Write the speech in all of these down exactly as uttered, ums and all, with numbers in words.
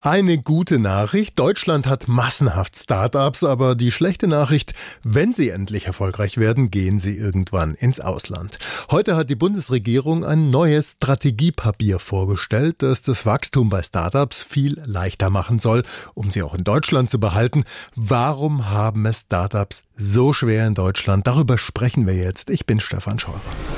Eine gute Nachricht, Deutschland hat massenhaft Start-ups, aber die schlechte Nachricht, wenn sie endlich erfolgreich werden, gehen sie irgendwann ins Ausland. Heute hat die Bundesregierung ein neues Strategiepapier vorgestellt, das das Wachstum bei Start-ups viel leichter machen soll, um sie auch in Deutschland zu behalten. Warum haben es Start-ups so schwer in Deutschland? Darüber sprechen wir jetzt. Ich bin Stefan Scheurer.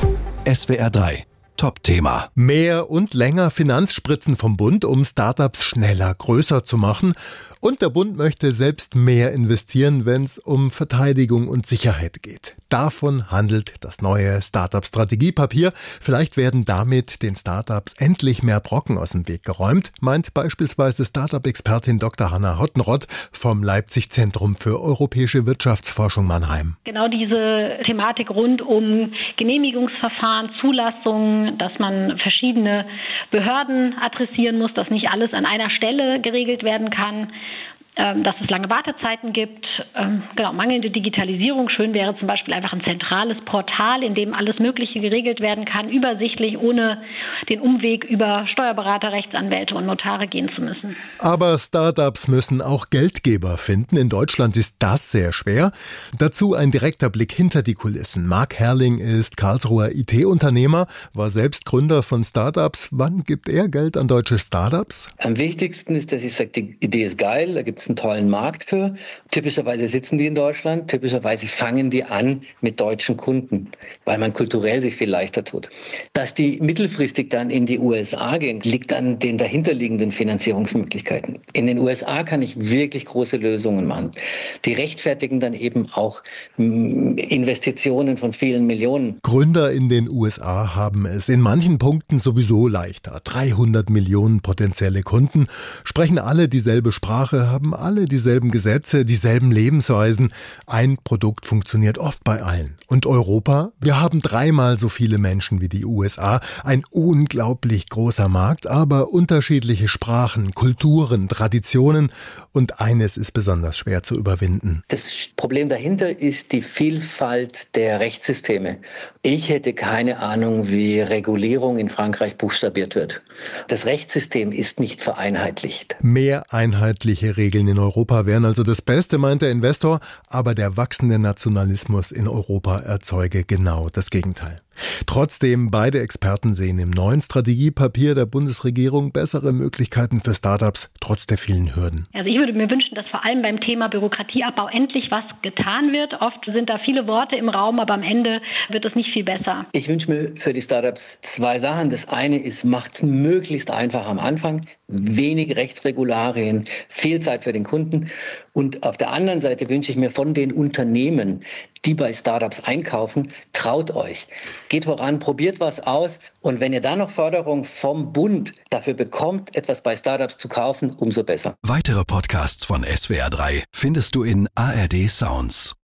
S W R drei Top-Thema. Mehr und länger Finanzspritzen vom Bund, um Startups schneller, größer zu machen. Und der Bund möchte selbst mehr investieren, wenn es um Verteidigung und Sicherheit geht. Davon handelt das neue Startup-Strategiepapier. Vielleicht werden damit den Startups endlich mehr Brocken aus dem Weg geräumt, meint beispielsweise Startup-Expertin Doktor Hanna Hottenrott vom Leipzig-Zentrum für europäische Wirtschaftsforschung Mannheim. Genau diese Thematik rund um Genehmigungsverfahren, Zulassungen, dass man verschiedene Behörden adressieren muss, dass nicht alles an einer Stelle geregelt werden kann, dass es lange Wartezeiten gibt, genau, mangelnde Digitalisierung. Schön wäre zum Beispiel einfach ein zentrales Portal, in dem alles Mögliche geregelt werden kann, übersichtlich, ohne den Umweg über Steuerberater, Rechtsanwälte und Notare gehen zu müssen. Aber Startups müssen auch Geldgeber finden. In Deutschland ist das sehr schwer. Dazu ein direkter Blick hinter die Kulissen. Marc Herrling ist Karlsruher I T-Unternehmer, war selbst Gründer von Startups. Wann gibt er Geld an deutsche Startups? Am wichtigsten ist, dass ich sage, die Idee ist geil, da gibt es einen tollen Markt für. Typischerweise sitzen die in Deutschland, typischerweise fangen die an mit deutschen Kunden, weil man kulturell sich viel leichter tut. Dass die mittelfristig dann in die U S A gehen, liegt an den dahinterliegenden Finanzierungsmöglichkeiten. In den U S A kann ich wirklich große Lösungen machen. Die rechtfertigen dann eben auch Investitionen von vielen Millionen. Gründer in den U S A haben es in manchen Punkten sowieso leichter. dreihundert Millionen potenzielle Kunden, sprechen alle dieselbe Sprache, haben alle dieselben Gesetze, dieselben Lebensweisen. Ein Produkt funktioniert oft bei allen. Und Europa? Wir haben dreimal so viele Menschen wie die U S A. Ein unglaublich großer Markt, aber unterschiedliche Sprachen, Kulturen, Traditionen. Und eines ist besonders schwer zu überwinden. Das Problem dahinter ist die Vielfalt der Rechtssysteme. Ich hätte keine Ahnung, wie Regulierung in Frankreich buchstabiert wird. Das Rechtssystem ist nicht vereinheitlicht. Mehr einheitliche Regeln in Europa wären also das Beste, meint der Investor, aber der wachsende Nationalismus in Europa erzeuge genau das Gegenteil. Trotzdem, beide Experten sehen im neuen Strategiepapier der Bundesregierung bessere Möglichkeiten für Startups, trotz der vielen Hürden. Also ich würde mir wünschen, dass vor allem beim Thema Bürokratieabbau endlich was getan wird. Oft sind da viele Worte im Raum, aber am Ende wird es nicht viel besser. Ich wünsche mir für die Startups zwei Sachen. Das eine ist, macht es möglichst einfach am Anfang. Wenig Rechtsregularien, viel Zeit für den Kunden. Und auf der anderen Seite wünsche ich mir von den Unternehmen, die bei Startups einkaufen, traut euch. Geht voran, probiert was aus. Und wenn ihr da noch Förderung vom Bund dafür bekommt, etwas bei Startups zu kaufen, umso besser. Weitere Podcasts von S W R drei findest du in A R D Sounds.